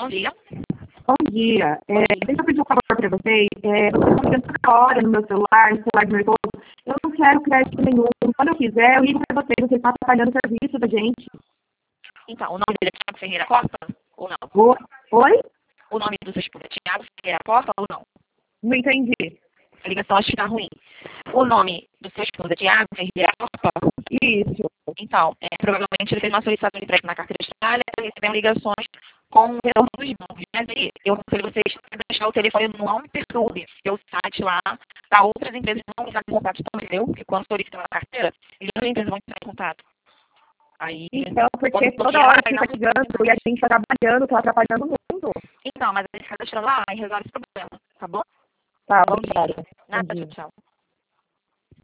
Bom dia. Bom dia. Deixa eu pedir um favor para vocês. Vocês estão ligando toda hora no meu celular, no celular do meu esposo. Eu não quero crédito nenhum. Quando eu quiser, eu ligo para vocês. Vocês estão atrapalhando o serviço da gente. Então, o nome dele é Thiago Ferreira Costa ou não? Oi? O nome do seu esposo é Thiago Ferreira Costa ou não? Não entendi. A ligação acho que está ruim. O nome do seu esposo é Thiago Ferreira Costa? Isso. Então, provavelmente ele fez uma solicitação de crédito na carteira de trabalho e recebeu ligações com o retorno dos bancos. Mas aí, eu aconselho vocês a deixar o telefone no Não Me Perturbe, porque o site lá, para outras empresas não entrar em contato também, entendeu? Porque quando solicitam a carteira, eles não empresas vão entrar em contato. Aí, então, porque toda hora fica ligando e a gente está trabalhando, está atrapalhando o mundo. Então, mas a gente está deixando lá e resolve esse problema, tá bom? Tá, obrigada. Nada, tchau.